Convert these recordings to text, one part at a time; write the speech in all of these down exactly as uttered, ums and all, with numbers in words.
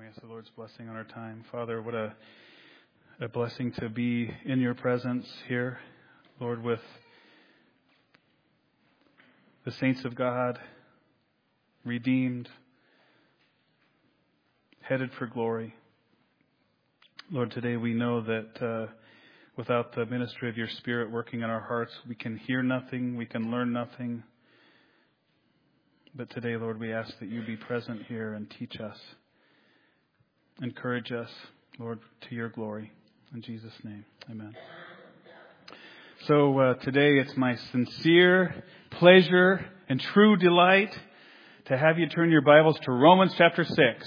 ask the Lord's blessing on our time. Father, what a, a blessing to be in your presence here, Lord, with the saints of God, redeemed, headed for glory. Lord, today we know that uh, without the ministry of your Spirit working in our hearts, we can hear nothing, we can learn nothing. But today, Lord, we ask that you be present here and teach us. Encourage us, Lord, to your glory. In Jesus' name, amen. So uh, today it's my sincere pleasure and true delight to have you turn your Bibles to Romans chapter six.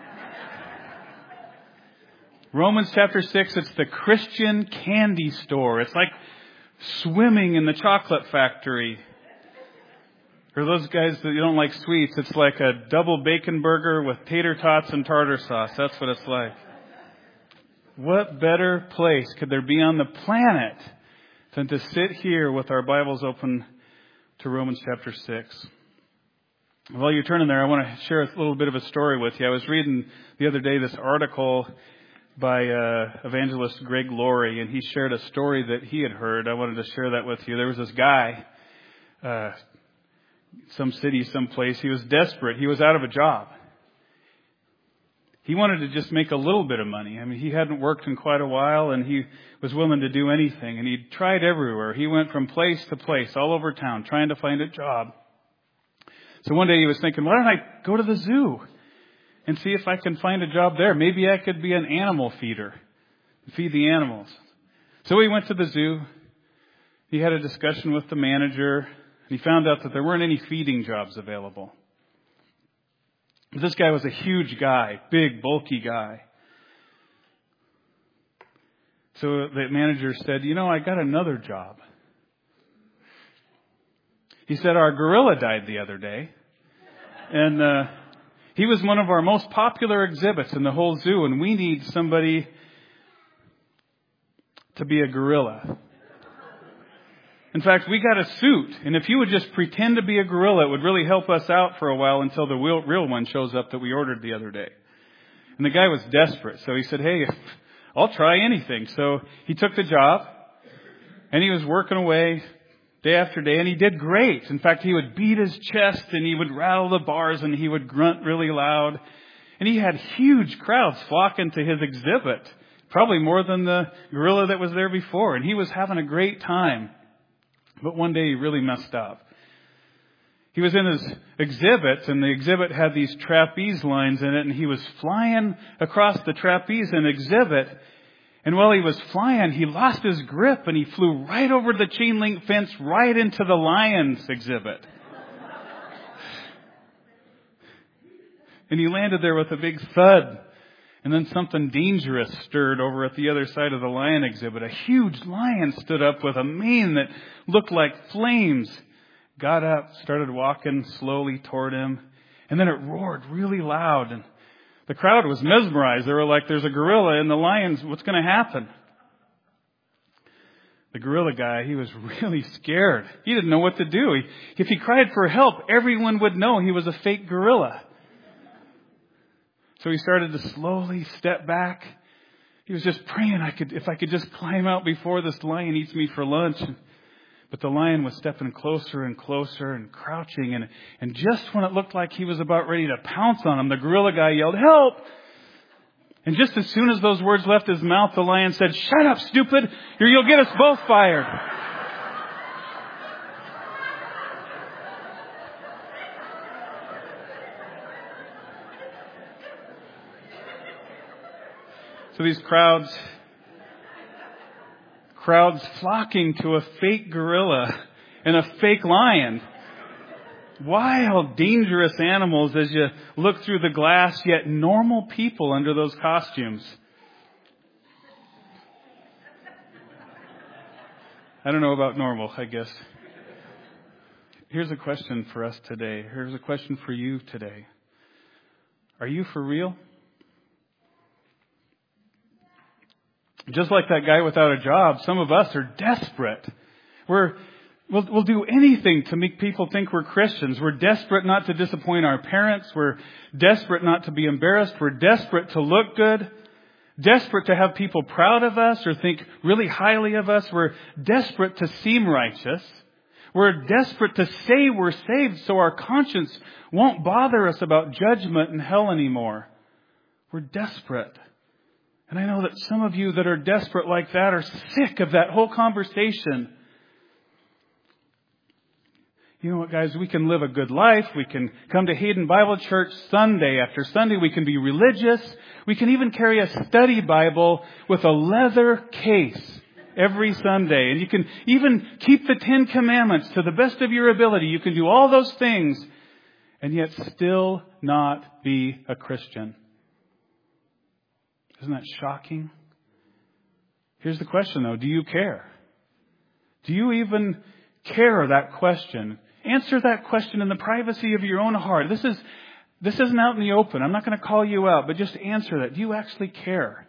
Romans chapter six, it's the Christian candy store. It's like swimming in the chocolate factory. For those guys that you don't like sweets, it's like a double bacon burger with tater tots and tartar sauce. That's what it's like. What better place could there be on the planet than to sit here with our Bibles open to Romans chapter six? While you're turning there, I want to share a little bit of a story with you. I was reading the other day this article by uh, evangelist Greg Laurie, and he shared a story that he had heard. I wanted to share that with you. There was this guy, uh, some city, some place. He was desperate. He was out of a job. He wanted to just make a little bit of money. I mean, he hadn't worked in quite a while, and he was willing to do anything. And he tried everywhere. He went from place to place, all over town, trying to find a job. So one day he was thinking, why don't I go to the zoo and see if I can find a job there? Maybe I could be an animal feeder, feed the animals. So he went to the zoo. He had a discussion with the manager. He found out that there weren't any feeding jobs available. This guy was a huge guy, big, bulky guy. So the manager said, you know, I got another job. He said, our gorilla died the other day. And uh, he was one of our most popular exhibits in the whole zoo, and we need somebody to be a gorilla. In fact, we got a suit, and if you would just pretend to be a gorilla, it would really help us out for a while until the real, real one shows up that we ordered the other day. And the guy was desperate, so he said, hey, I'll try anything. So he took the job, and he was working away day after day, and he did great. In fact, he would beat his chest, and he would rattle the bars, and he would grunt really loud. And he had huge crowds flocking to his exhibit, probably more than the gorilla that was there before. And he was having a great time. But one day he really messed up. He was in his exhibit, and the exhibit had these trapeze lines in it, and he was flying across the trapeze in exhibit. And while he was flying, he lost his grip, and he flew right over the chain link fence right into the lion's exhibit. And he landed there with a big thud. And then something dangerous stirred over at the other side of the lion exhibit. A huge lion stood up with a mane that looked like flames. Got up, started walking slowly toward him. And then it roared really loud. And the crowd was mesmerized. They were like, there's a gorilla and the lions. What's going to happen? The gorilla guy, he was really scared. He didn't know what to do. He, if he cried for help, everyone would know he was a fake gorilla. So he started to slowly step back. He was just praying I could, if I could just climb out before this lion eats me for lunch. But the lion was stepping closer and closer and crouching. And, and just when it looked like he was about ready to pounce on him, the gorilla guy yelled, help! And just as soon as those words left his mouth, the lion said, shut up, stupid, or you'll get us both fired. So these crowds, crowds flocking to a fake gorilla and a fake lion. Wild, dangerous animals as you look through the glass, yet normal people under those costumes. I don't know about normal, I guess. Here's a question for us today. Here's a question for you today. Are you for real? Just like that guy without a job, some of us are desperate. We're We'll, we'll do anything to make people think we're Christians. We're desperate not to disappoint our parents. We're desperate not to be embarrassed. We're desperate to look good. Desperate to have people proud of us or think really highly of us. We're desperate to seem righteous. We're desperate to say we're saved so our conscience won't bother us about judgment and hell anymore. We're desperate. And I know that some of you that are desperate like that are sick of that whole conversation. You know what, guys? We can live a good life. We can come to Hayden Bible Church Sunday after Sunday. We can be religious. We can even carry a study Bible with a leather case every Sunday. And you can even keep the Ten Commandments to the best of your ability. You can do all those things and yet still not be a Christian. Isn't that shocking? Here's the question, though. Do you care? Do you even care that question? Answer that question in the privacy of your own heart. This is this isn't out in the open. I'm not going to call you out, but just answer that. Do you actually care?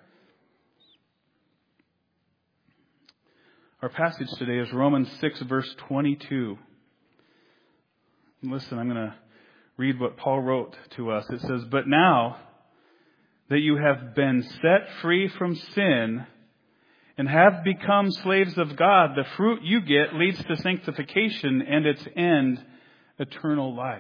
Our passage today is Romans six, verse twenty-two. Listen, I'm going to read what Paul wrote to us. It says, "But now that you have been set free from sin and have become slaves of God, the fruit you get leads to sanctification and its end, eternal life."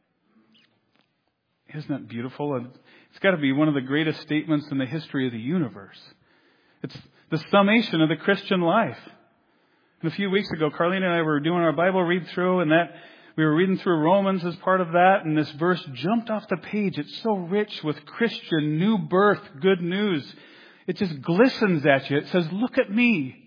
Isn't that beautiful? And it's got to be one of the greatest statements in the history of the universe. It's the summation of the Christian life. And a few weeks ago, Carlene and I were doing our Bible read through, and that we were reading through Romans as part of that, and this verse jumped off the page. It's so rich with Christian new birth, good news. It just glistens at you. It says, "Look at me."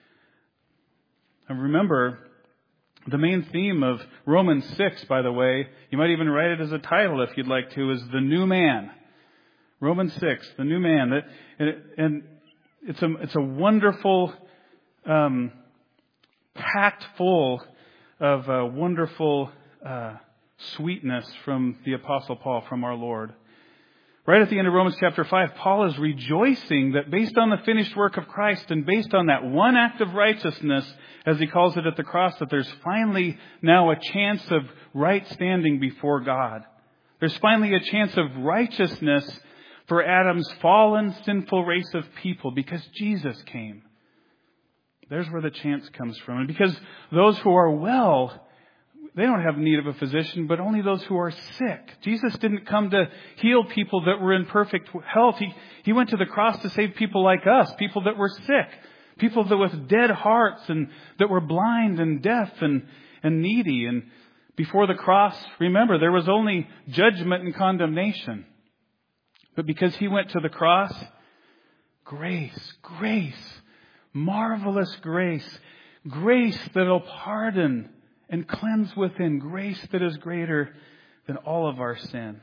And remember, the main theme of Romans six, by the way, you might even write it as a title if you'd like to, is the new man. Romans six, the new man. And it's a, it's a wonderful, um, packed full of uh, wonderful uh, sweetness from the Apostle Paul, from our Lord. Right at the end of Romans chapter five, Paul is rejoicing that based on the finished work of Christ and based on that one act of righteousness, as he calls it at the cross, that there's finally now a chance of right standing before God. There's finally a chance of righteousness for Adam's fallen, sinful race of people because Jesus came. There's where the chance comes from. And because those who are well, they don't have need of a physician, but only those who are sick. Jesus didn't come to heal people that were in perfect health. He, he went to the cross to save people like us, people that were sick, people that with dead hearts and that were blind and deaf and, and needy. And before the cross, remember, there was only judgment and condemnation. But because he went to the cross, grace, grace, marvelous grace, grace that'll pardon and cleanse within, grace that is greater than all of our sin.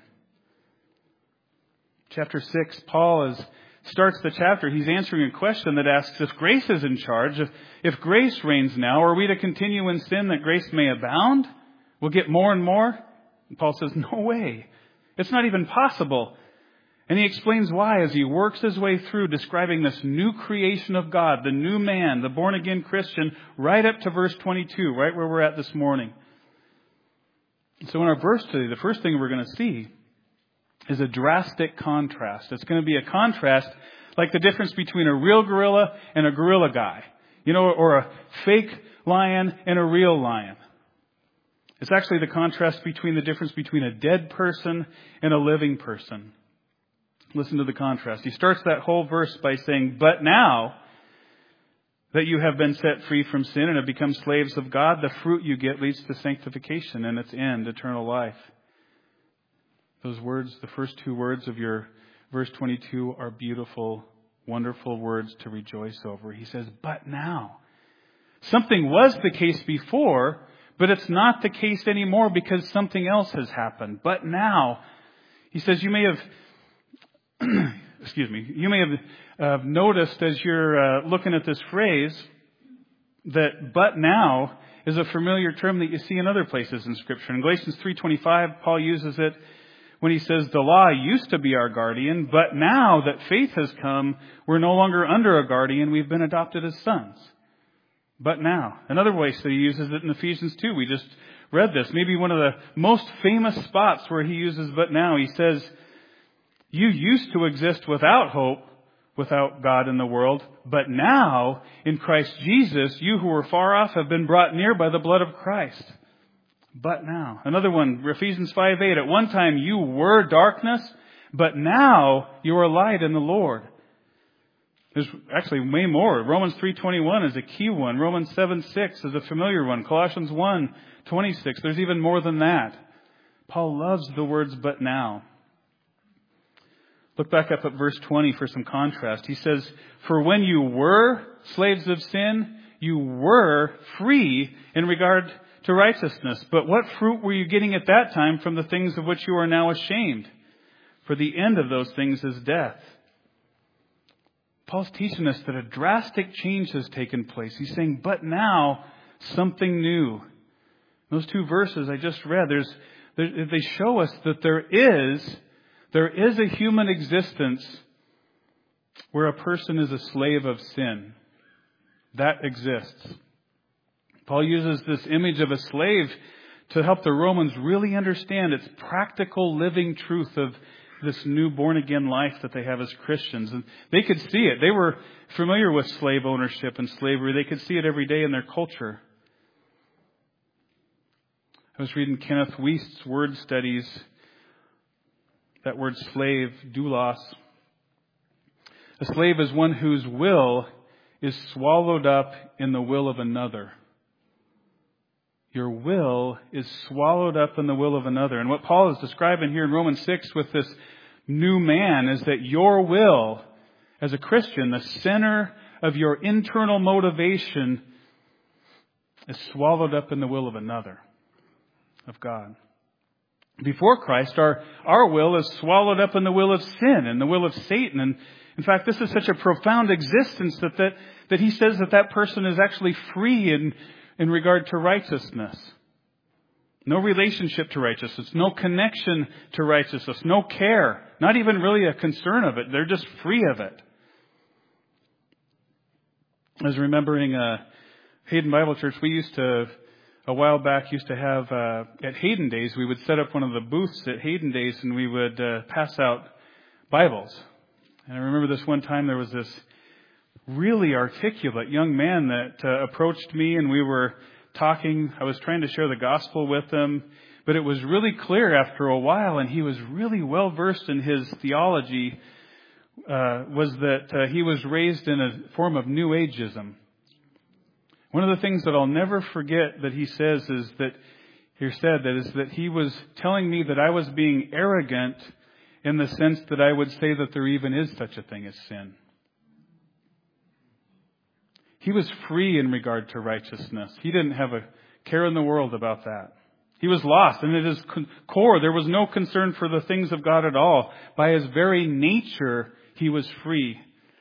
Chapter six, Paul is, starts the chapter. He's answering a question that asks, if grace is in charge, if, if grace reigns now, are we to continue in sin that grace may abound? We'll get more and more? And Paul says, no way. It's not even possible. And he explains why as he works his way through describing this new creation of God, the new man, the born-again Christian, right up to verse twenty-two, right where we're at this morning. So in our verse today, the first thing we're going to see is a drastic contrast. It's going to be a contrast like the difference between a real gorilla and a gorilla guy. You know, or a fake lion and a real lion. It's actually the contrast between the difference between a dead person and a living person. Listen to the contrast. He starts that whole verse by saying, but now that you have been set free from sin and have become slaves of God, the fruit you get leads to sanctification and its end, eternal life. Those words, the first two words of your verse twenty-two are beautiful, wonderful words to rejoice over. He says, but now. Something was the case before, but it's not the case anymore because something else has happened. But now, he says, you may have excuse me, you may have uh, noticed as you're uh, looking at this phrase that but now is a familiar term that you see in other places in Scripture. In Galatians three twenty-five, Paul uses it when he says the law used to be our guardian, but now that faith has come, we're no longer under a guardian, we've been adopted as sons. But now. Another place that he uses it in Ephesians two. We just read this. Maybe one of the most famous spots where he uses but now. He says, you used to exist without hope, without God in the world. But now, in Christ Jesus, you who were far off have been brought near by the blood of Christ. But now. Another one, Ephesians five eight. At one time you were darkness, but now you are light in the Lord. There's actually way more. Romans three twenty-one is a key one. Romans seven six is a familiar one. Colossians one twenty-six. There's even more than that. Paul loves the words, but now. Look back up at verse twenty for some contrast. He says, for when you were slaves of sin, you were free in regard to righteousness. But what fruit were you getting at that time from the things of which you are now ashamed? For the end of those things is death. Paul's teaching us that a drastic change has taken place. He's saying, but now something new. Those two verses I just read, there's, there, they show us that there is, there is a human existence where a person is a slave of sin. That exists. Paul uses this image of a slave to help the Romans really understand its practical living truth of this new born-again life that they have as Christians. And they could see it. They were familiar with slave ownership and slavery. They could see it every day in their culture. I was reading Kenneth Wuest's word studies. That word slave, doulos. A slave is one whose will is swallowed up in the will of another. Your will is swallowed up in the will of another. And what Paul is describing here in Romans six with this new man is that your will, as a Christian, the center of your internal motivation, is swallowed up in the will of another, of God. Before Christ, our, our will is swallowed up in the will of sin and the will of Satan. And in fact, this is such a profound existence that, that, that he says that that person is actually free in in regard to righteousness. No relationship to righteousness. No connection to righteousness. No care. Not even really a concern of it. They're just free of it. I was remembering uh, Hayden Bible Church. We used to, a while back, used to have, uh, at Hayden Days, we would set up one of the booths at Hayden Days and we would uh, pass out Bibles. And I remember this one time there was this really articulate young man that uh, approached me and we were talking. I was trying to share the gospel with him, but it was really clear after a while, and he was really well versed in his theology, uh, was that uh, he was raised in a form of New Ageism. One of the things that I'll never forget that he says is that, he said that is that he was telling me that I was being arrogant in the sense that I would say that there even is such a thing as sin. He was free in regard to righteousness. He didn't have a care in the world about that. He was lost, and at his core, there was no concern for the things of God at all. By his very nature, he was free.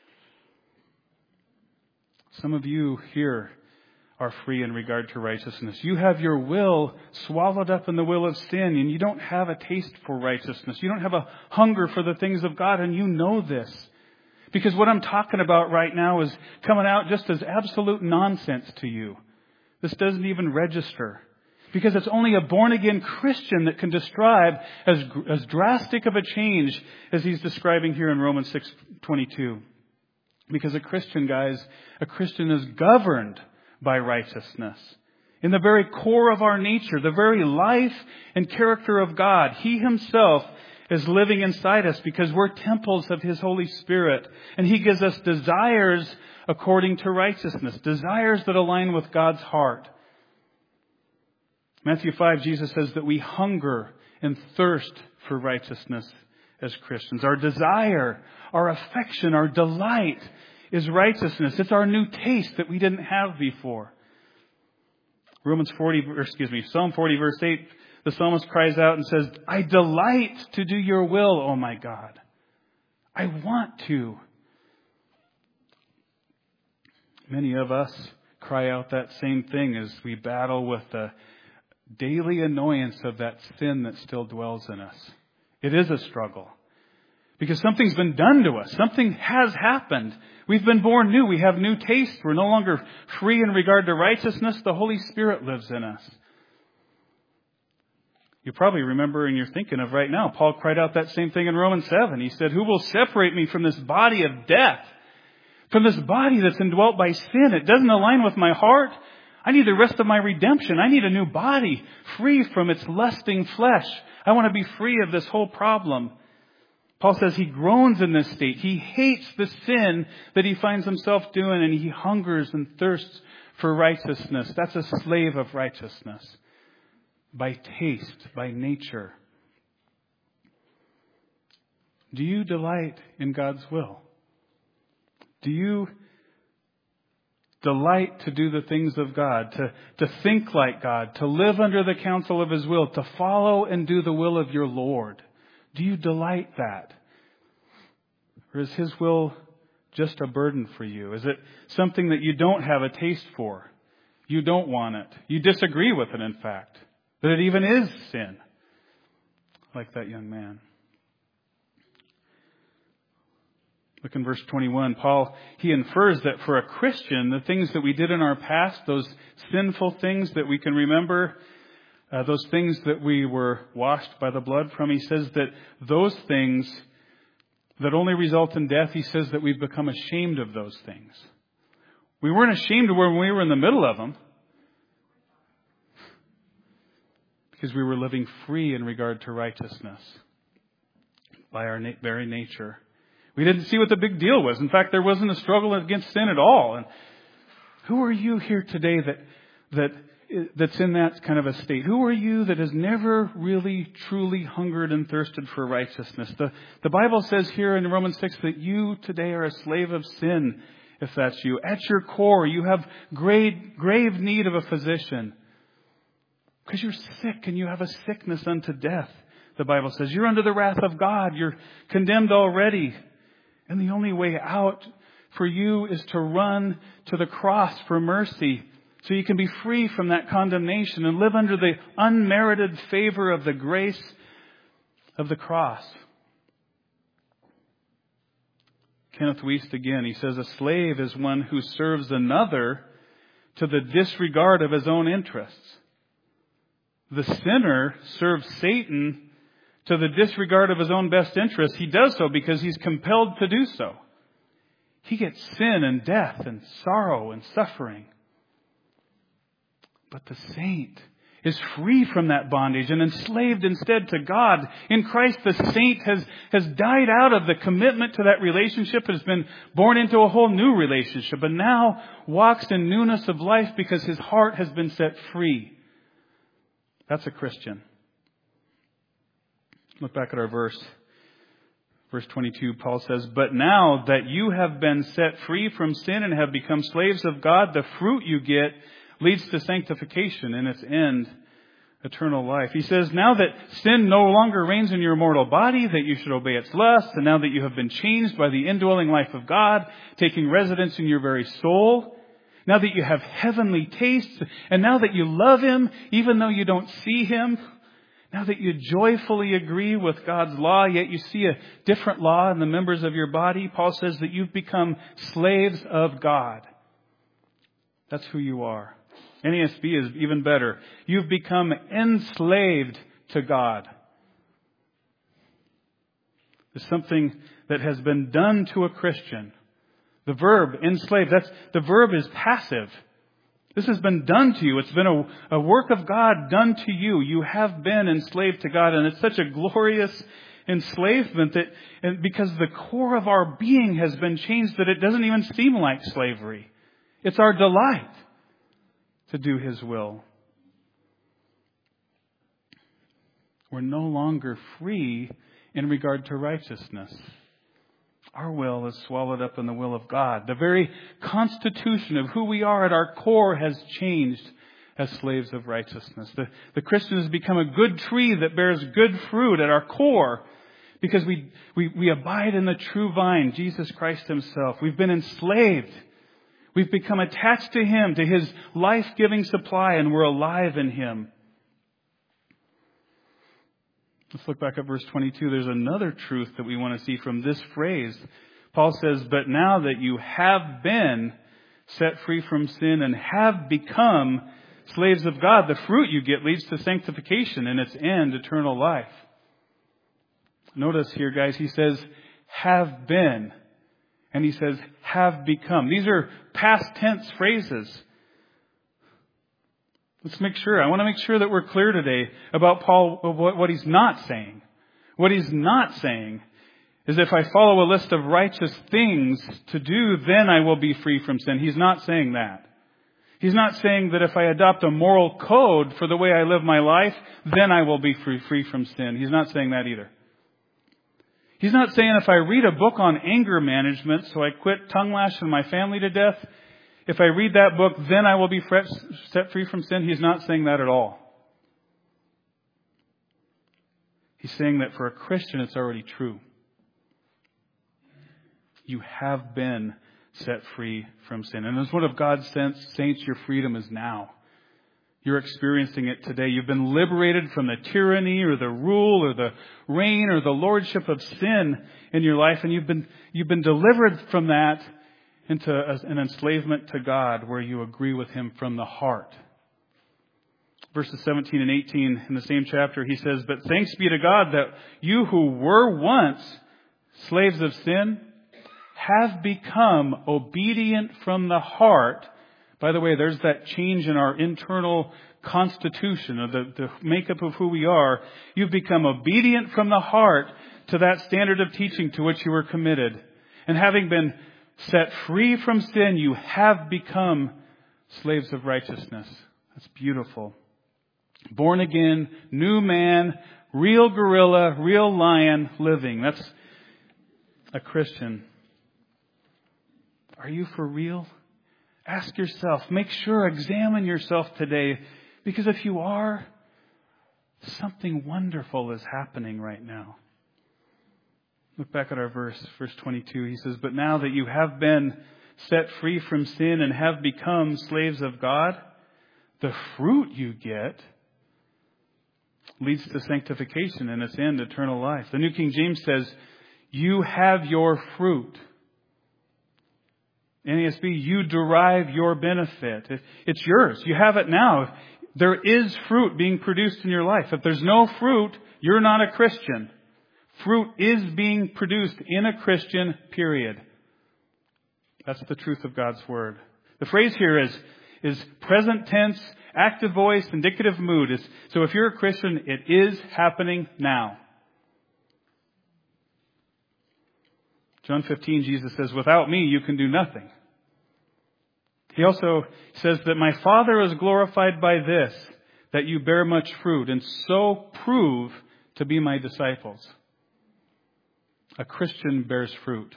Some of you here are free in regard to righteousness. You have your will swallowed up in the will of sin, and you don't have a taste for righteousness. You don't have a hunger for the things of God, and you know this. Because what I'm talking about right now is coming out just as absolute nonsense to you. This doesn't even register. Because it's only a born-again Christian that can describe as, as drastic of a change as he's describing here in Romans six twenty-two. Because a Christian, guys, a Christian is governed by righteousness. In the very core of our nature, the very life and character of God, He Himself is living inside us because we're temples of His Holy Spirit. And He gives us desires according to righteousness, desires that align with God's heart. Matthew five, Jesus says that we hunger and thirst for righteousness as Christians. Our desire, our affection, our delight is righteousness. It's our new taste that we didn't have before. Romans forty, or excuse me, Psalm forty verse eight, the psalmist cries out and says, I delight to do your will, O my God. I want to. Many of us cry out that same thing as we battle with the daily annoyance of that sin that still dwells in us. It is a struggle. Because something's been done to us. Something has happened. We've been born new. We have new taste. We're no longer free in regard to righteousness. The Holy Spirit lives in us. You probably remember, and you're thinking of right now, Paul cried out that same thing in Romans seven. He said, who will separate me from this body of death? From this body that's indwelt by sin? It doesn't align with my heart. I need the rest of my redemption. I need a new body, free from its lusting flesh. I want to be free of this whole problem. Paul says he groans in this state. He hates the sin that he finds himself doing, and he hungers and thirsts for righteousness. That's a slave of righteousness. By taste, by nature. Do you delight in God's will? Do you delight to do the things of God, to, to think like God, to live under the counsel of His will, to follow and do the will of your Lord? Do you delight that? Or is His will just a burden for you? Is it something that you don't have a taste for? You don't want it. You disagree with it, in fact. That it even is sin. Like that young man. Look in verse twenty-one. Paul, he infers that for a Christian, the things that we did in our past, those sinful things that we can remember, uh, those things that we were washed by the blood from, he says that those things that only result in death, he says that we've become ashamed of those things. We weren't ashamed of when we were in the middle of them. Because we were living free in regard to righteousness by our na- very nature. We didn't see what the big deal was. In fact, there wasn't a struggle against sin at all. And who are you here today that that that's in that kind of a state? Who are you that has never really, truly hungered and thirsted for righteousness? The, the Bible says here in Romans six that you today are a slave of sin, if that's you. At your core, you have grave, grave need of a physician. Because you're sick and you have a sickness unto death, the Bible says. You're under the wrath of God. You're condemned already. And the only way out for you is to run to the cross for mercy so you can be free from that condemnation and live under the unmerited favor of the grace of the cross. Kenneth Wuest again, he says, a slave is one who serves another to the disregard of his own interests. The sinner serves Satan to the disregard of his own best interests. He does so because he's compelled to do so. He gets sin and death and sorrow and suffering. But the saint is free from that bondage and enslaved instead to God. In Christ, the saint has, has died out of the commitment to that relationship and has been born into a whole new relationship and now walks in newness of life because his heart has been set free. That's a Christian. Look back at our verse. Verse twenty-two, Paul says, but now that you have been set free from sin and have become slaves of God, the fruit you get leads to sanctification and its end, eternal life. He says, now that sin no longer reigns in your mortal body, that you should obey its lusts, and now that you have been changed by the indwelling life of God, taking residence in your very soul, now that you have heavenly tastes, and now that you love Him, even though you don't see Him, now that you joyfully agree with God's law, yet you see a different law in the members of your body, Paul says that you've become slaves of God. That's who you are. N A S B is even better. You've become enslaved to God. It's something that has been done to a Christian. The verb, enslaved, that's, the verb is passive. This has been done to you. It's been a, a work of God done to you. You have been enslaved to God. And it's such a glorious enslavement that, and because the core of our being has been changed, that it doesn't even seem like slavery. It's our delight to do His will. We're no longer free in regard to righteousness. Our will is swallowed up in the will of God. The very constitution of who we are at our core has changed as slaves of righteousness. The, the Christian has become a good tree that bears good fruit at our core because we, we, we abide in the true vine, Jesus Christ Himself. We've been enslaved. We've become attached to Him, to His life-giving supply, and we're alive in Him. Let's look back at verse twenty-two. There's another truth that we want to see from this phrase. Paul says, but now that you have been set free from sin and have become slaves of God, the fruit you get leads to sanctification and its end, eternal life. Notice here, guys, he says, have been. And he says, have become. These are past tense phrases. Let's make sure. I want to make sure that we're clear today about Paul, what, what he's not saying. What he's not saying is if I follow a list of righteous things to do, then I will be free from sin. He's not saying that. He's not saying that if I adopt a moral code for the way I live my life, then I will be free, free from sin. He's not saying that either. He's not saying if I read a book on anger management, so I quit tongue lashing my family to death, if I read that book, then I will be set free from sin. He's not saying that at all. He's saying that for a Christian, it's already true. You have been set free from sin. And as one of God's saints, your freedom is now. You're experiencing it today. You've been liberated from the tyranny or the rule or the reign or the lordship of sin in your life. And you've been, you've been delivered from that into an enslavement to God where you agree with Him from the heart. Verses seventeen and eighteen in the same chapter, he says, but thanks be to God that you who were once slaves of sin have become obedient from the heart. By the way, there's that change in our internal constitution, or the, the makeup of who we are. You've become obedient from the heart to that standard of teaching to which you were committed. And having been set free from sin, you have become slaves of righteousness. That's beautiful. Born again, new man, real gorilla, real lion living. That's a Christian. Are you for real? Ask yourself. Make sure, examine yourself today. Because if you are, something wonderful is happening right now. Look back at our verse, verse twenty-two. He says, but now that you have been set free from sin and have become slaves of God, the fruit you get leads to sanctification and its end, eternal life. The New King James says, you have your fruit. N A S B, you derive your benefit. It's yours. You have it now. There is fruit being produced in your life. If there's no fruit, you're not a Christian. Fruit is being produced in a Christian, period. That's the truth of God's Word. The phrase here is, is present tense, active voice, indicative mood. Is, so if you're a Christian, it is happening now. John fifteen, Jesus says, without me, you can do nothing. He also says that my Father is glorified by this, that you bear much fruit, and so prove to be my disciples. A Christian bears fruit.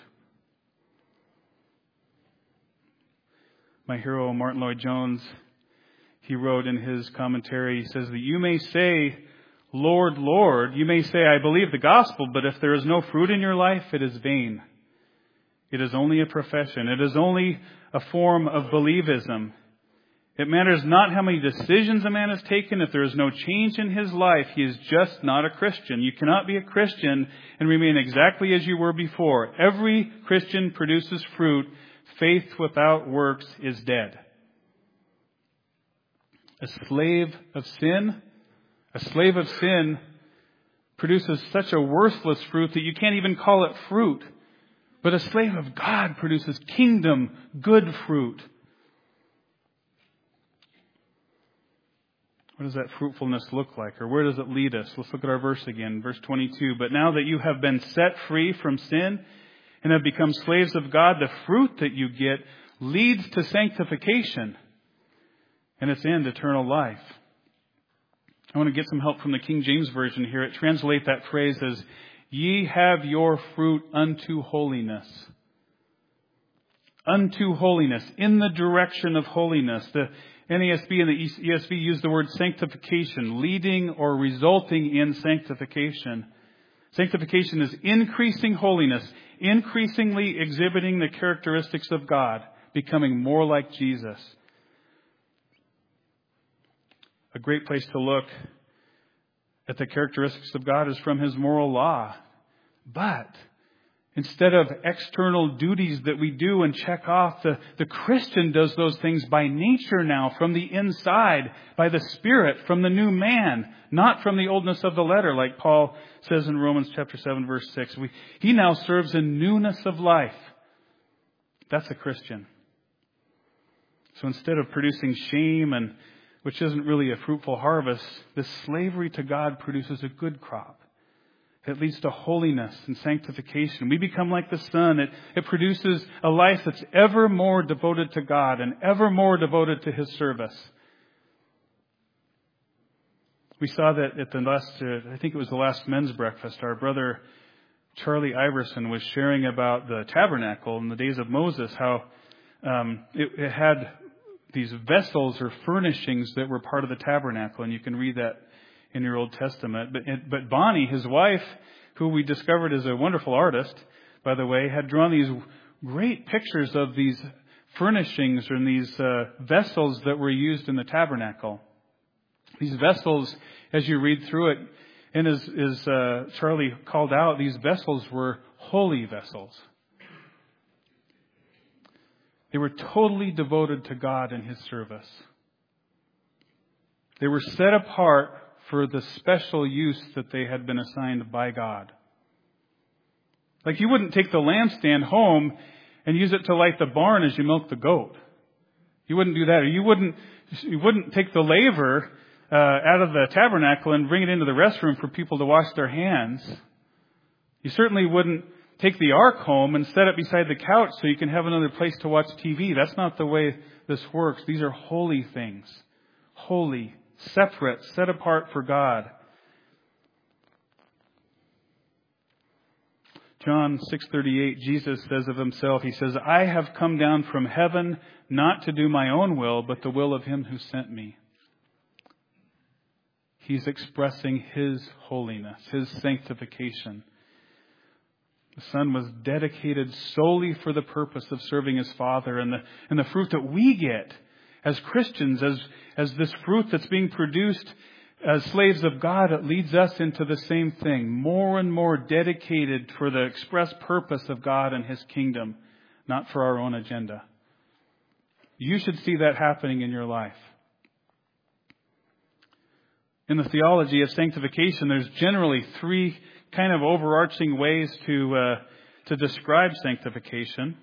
My hero, Martin Lloyd-Jones, he wrote in his commentary, he says that you may say, Lord, Lord, you may say, I believe the gospel, but if there is no fruit in your life, it is vain. It is only a profession. It is only a form of believism. It matters not how many decisions a man has taken. If there is no change in his life, he is just not a Christian. You cannot be a Christian and remain exactly as you were before. Every Christian produces fruit. Faith without works is dead. A slave of sin, a slave of sin produces such a worthless fruit that you can't even call it fruit. But a slave of God produces kingdom, good fruit. What does that fruitfulness look like? Or where does it lead us? Let's look at our verse again, verse twenty-two. But now that you have been set free from sin and have become slaves of God, the fruit that you get leads to sanctification and its end, eternal life. I want to get some help from the King James Version here. It translates that phrase as, ye have your fruit unto holiness. Unto holiness. In the direction of holiness. The N A S B and the E S V use the word sanctification. Leading or resulting in sanctification. Sanctification is increasing holiness. Increasingly exhibiting the characteristics of God. Becoming more like Jesus. A great place to look that the characteristics of God is from His moral law. But instead of external duties that we do and check off, the, the Christian does those things by nature now, from the inside, by the Spirit, from the new man, not from the oldness of the letter, like Paul says in Romans chapter seven, verse six. We, he now serves in newness of life. That's a Christian. So instead of producing shame, and which isn't really a fruitful harvest, this slavery to God produces a good crop. It leads to holiness and sanctification. We become like the Son. It, it produces a life that's ever more devoted to God and ever more devoted to His service. We saw that at the last, uh, I think it was the last men's breakfast, our brother Charlie Iverson was sharing about the tabernacle in the days of Moses, how um, it, it had these vessels or furnishings that were part of the tabernacle, and you can read that in your Old Testament. But, but Bonnie, his wife, who we discovered is a wonderful artist, by the way, had drawn these great pictures of these furnishings and these uh, vessels that were used in the tabernacle. These vessels, as you read through it, and as, as uh, Charlie called out, these vessels were holy vessels. They were totally devoted to God and His service. They were set apart for the special use that they had been assigned by God. Like you wouldn't take the lampstand home and use it to light the barn as you milk the goat. You wouldn't do that. Or you wouldn't, you wouldn't take the laver uh, out of the tabernacle and bring it into the restroom for people to wash their hands. You certainly wouldn't take the ark home and set it beside the couch so you can have another place to watch T V. That's not the way this works. These are holy things. Holy, separate, set apart for God. John six thirty-eight, Jesus says of Himself, He says, I have come down from heaven not to do my own will, but the will of Him who sent me. He's expressing His holiness, His sanctification. The Son was dedicated solely for the purpose of serving His Father. And the, and the fruit that we get as Christians, as, as this fruit that's being produced as slaves of God, it leads us into the same thing. More and more dedicated for the express purpose of God and His kingdom, not for our own agenda. You should see that happening in your life. In the theology of sanctification, there's generally three kind of overarching ways to uh, to describe sanctification.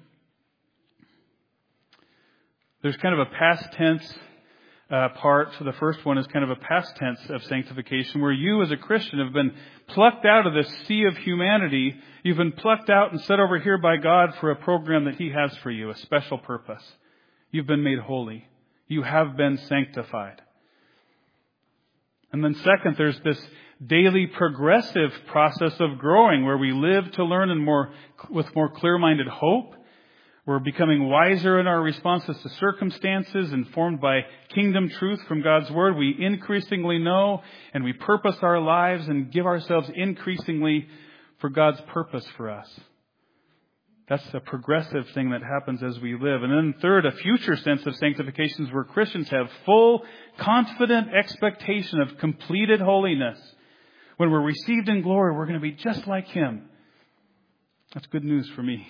There's kind of a past tense uh, part. So the first one is kind of a past tense of sanctification, where you as a Christian have been plucked out of this sea of humanity. You've been plucked out and set over here by God for a program that He has for you, a special purpose. You've been made holy. You have been sanctified. And then second, there's this daily progressive process of growing where we live to learn and more with more clear-minded hope. We're becoming wiser in our responses to circumstances, informed by kingdom truth from God's Word. We increasingly know and we purpose our lives and give ourselves increasingly for God's purpose for us. That's a progressive thing that happens as we live. And then third, a future sense of sanctification is where Christians have full, confident expectation of completed holiness. When we're received in glory, we're going to be just like Him. That's good news for me.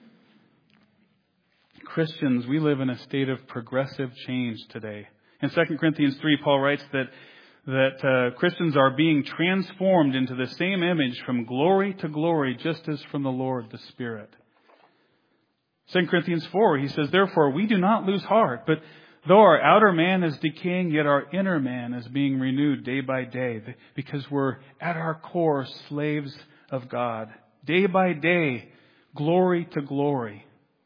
Christians, we live in a state of progressive change today. In Second Corinthians three, Paul writes that that uh, Christians are being transformed into the same image from glory to glory, just as from the Lord, the Spirit. Second Corinthians four, he says, therefore, we do not lose heart, but though our outer man is decaying, yet our inner man is being renewed day by day, because we're at our core slaves of God. Day by day, glory to glory.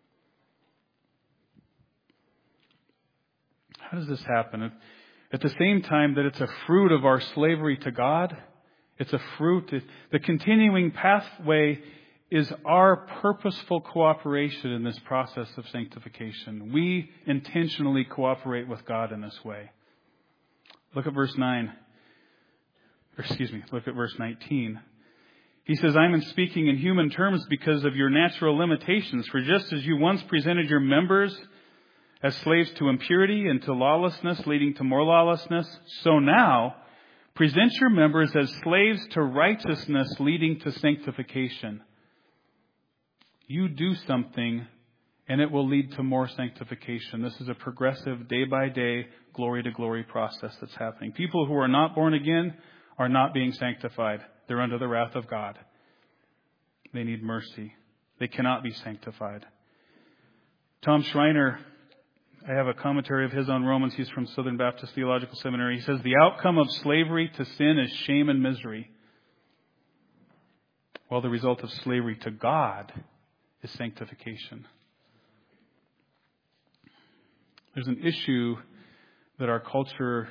How does this happen? At the same time that it's a fruit of our slavery to God, it's a fruit, the continuing pathway is our purposeful cooperation in this process of sanctification. We intentionally cooperate with God in this way. Look at verse nine. Or excuse me, look at verse nineteen. He says, I'm speaking in human terms because of your natural limitations. For just as you once presented your members as slaves to impurity and to lawlessness, leading to more lawlessness, so now Present your members as slaves to righteousness leading to sanctification. You do something and it will lead to more sanctification. This is a progressive, day by day, glory to glory process that's happening. People who are not born again are not being sanctified. They're under the wrath of God. They need mercy. They cannot be sanctified. Tom Schreiner, I have a commentary of his on Romans. He's from Southern Baptist Theological Seminary. He says, the outcome of slavery to sin is shame and misery, while the result of slavery to God is sanctification. There's an issue that our culture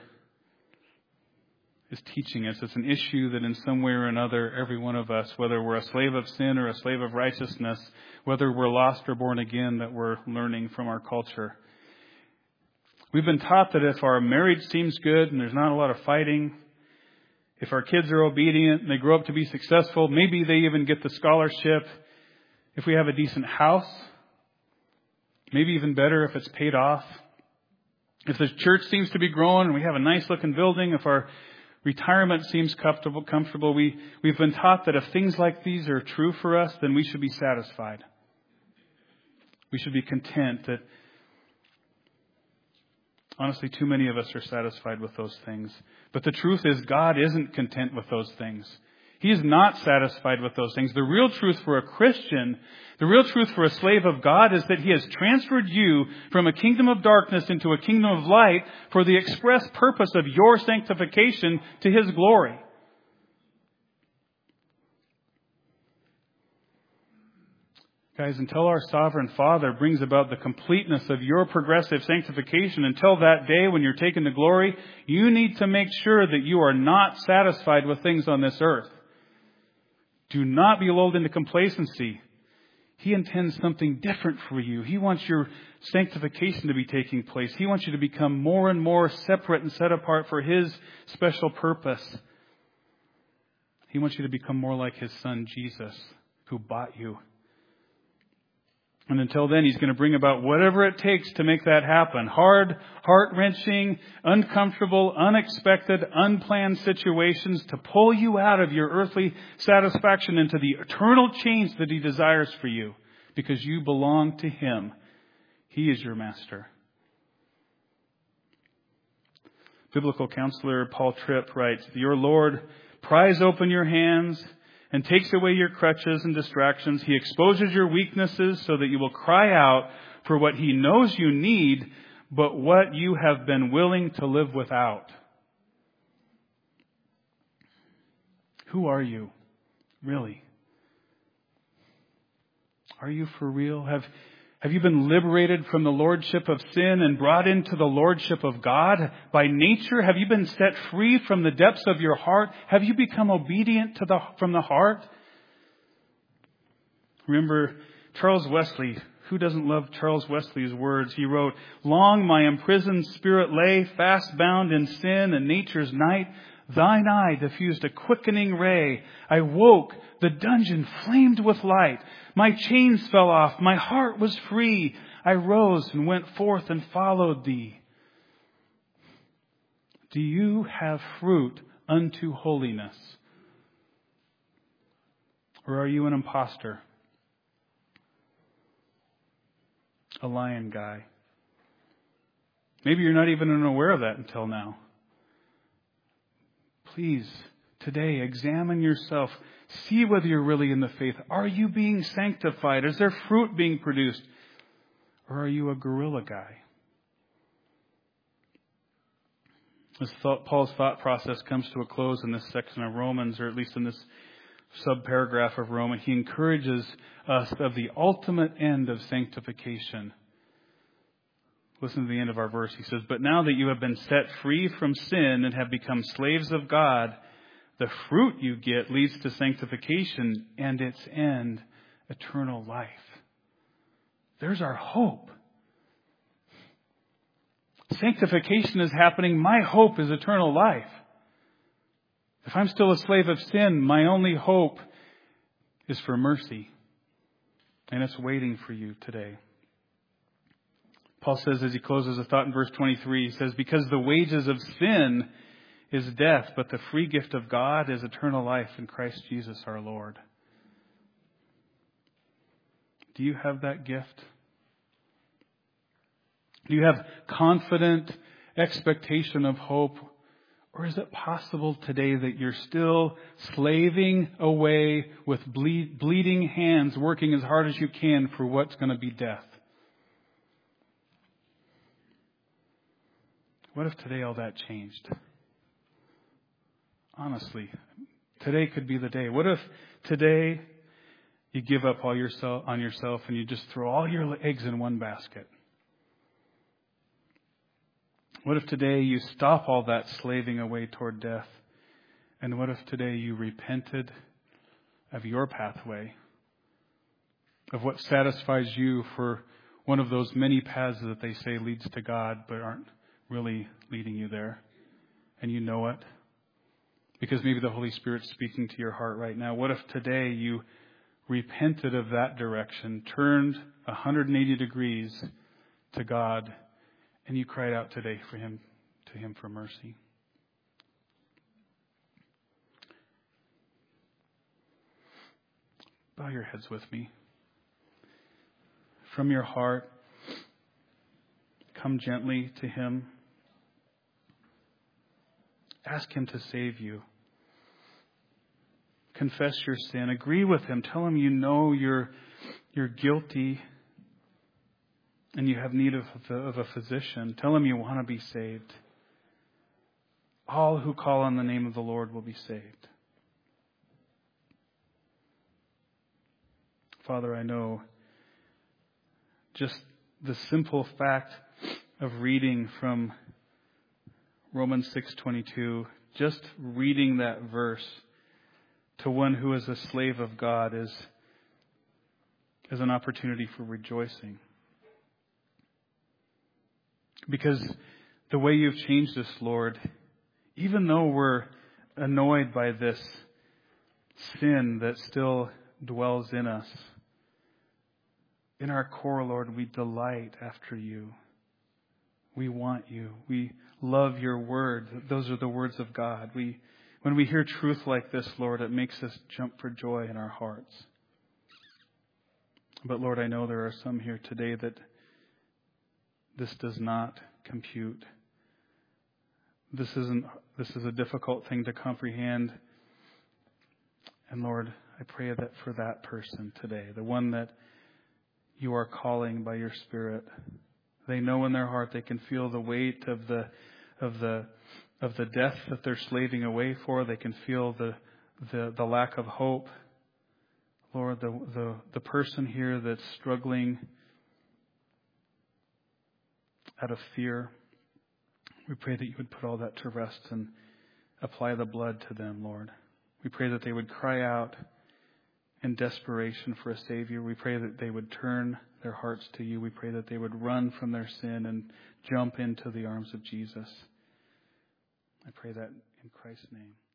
is teaching us. It's an issue that in some way or another, every one of us, whether we're a slave of sin or a slave of righteousness, whether we're lost or born again, that we're learning from our culture. We've been taught that if our marriage seems good and there's not a lot of fighting, if our kids are obedient and they grow up to be successful, maybe they even get the scholarship, if we have a decent house, maybe even better if it's paid off, if the church seems to be growing and we have a nice looking building, if our retirement seems comfortable, comfortable, we, we've been taught that if things like these are true for us, then we should be satisfied. We should be content. That honestly, too many of us are satisfied with those things. But the truth is, God isn't content with those things. He is not satisfied with those things. The real truth for a Christian, the real truth for a slave of God, is that He has transferred you from a kingdom of darkness into a kingdom of light for the express purpose of your sanctification to His glory. Guys, until our sovereign Father brings about the completeness of your progressive sanctification, until that day when you're taken to glory, you need to make sure that you are not satisfied with things on this earth. Do not be lulled into complacency. He intends something different for you. He wants your sanctification to be taking place. He wants you to become more and more separate and set apart for His special purpose. He wants you to become more like His Son, Jesus, who bought you. And until then, He's going to bring about whatever it takes to make that happen. Hard, heart-wrenching, uncomfortable, unexpected, unplanned situations to pull you out of your earthly satisfaction into the eternal change that He desires for you, because you belong to Him. He is your master. Biblical counselor Paul Tripp writes, "Your Lord pries open your hands and takes away your crutches and distractions. He exposes your weaknesses so that you will cry out for what He knows you need, but what you have been willing to live without." Who are you, really? Are you for real? Have Have you been liberated from the lordship of sin and brought into the lordship of God by nature? Have you been set free from the depths of your heart? Have you become obedient to the from the heart? Remember Charles Wesley. Who doesn't love Charles Wesley's words? He wrote, "Long my imprisoned spirit lay, fast bound in sin and nature's night. Thine eye diffused a quickening ray. I woke, the dungeon flamed with light. My chains fell off, my heart was free. I rose and went forth and followed Thee." Do you have fruit unto holiness? Or are you an imposter? A lion guy? Maybe you're not even aware of that until now. Please, today, examine yourself. See whether you're really in the faith. Are you being sanctified? Is there fruit being produced? Or are you a guerrilla guy? As thought, Paul's thought process comes to a close in this section of Romans, or at least in this subparagraph of Romans, he encourages us of the ultimate end of sanctification. Listen to the end of our verse. He says, "But now that you have been set free from sin and have become slaves of God, the fruit you get leads to sanctification and its end, eternal life." There's our hope. Sanctification is happening. My hope is eternal life. If I'm still a slave of sin, my only hope is for mercy. And it's waiting for you today. Paul says as he closes a thought in verse twenty-three, he says, "Because the wages of sin is death, but the free gift of God is eternal life in Christ Jesus our Lord. Do you have that gift? Do you have confident expectation of hope? Or is it possible today that you're still slaving away with bleed, bleeding hands, working as hard as you can for what's going to be death? What if today all that changed? Honestly, today could be the day. What if today you give up all yourself on yourself and you just throw all your eggs in one basket? What if today you stop all that slaving away toward death? And what if today you repented of your pathway, of what satisfies you for one of those many paths that they say leads to God but aren't really leading you there? And you know it? Because maybe the Holy Spirit's speaking to your heart right now. What if today you repented of that direction, turned one hundred eighty degrees to God, and you cried out today for Him, to Him for mercy? Bow your heads with me. From your heart, come gently to Him. Ask Him to save you. Confess your sin. Agree with Him. Tell Him you know you're, you're guilty and you have need of, of a physician. Tell Him you want to be saved. All who call on the name of the Lord will be saved. Father, I know just the simple fact of reading from Romans six twenty-two, just reading that verse to one who is a slave of God is, is an opportunity for rejoicing. Because the way you've changed us, Lord, even though we're annoyed by this sin that still dwells in us, in our core, Lord, we delight after you. We want you. We love your word. Those are the words of God. We, when we hear truth like this, Lord, it makes us jump for joy in our hearts. But Lord, I know there are some here today that this does not compute. This isn't, this is a difficult thing to comprehend. And Lord, I pray that for that person today, the one that you are calling by your Spirit, they know in their heart, they can feel the weight of the of the of the death that they're slaving away for. They can feel the the, the lack of hope. Lord, the, the the person here that's struggling out of fear, we pray that you would put all that to rest and apply the blood to them, Lord. We pray that they would cry out in desperation for a Savior. We pray that they would turn their hearts to you. We pray that they would run from their sin and jump into the arms of Jesus. I pray that in Christ's name.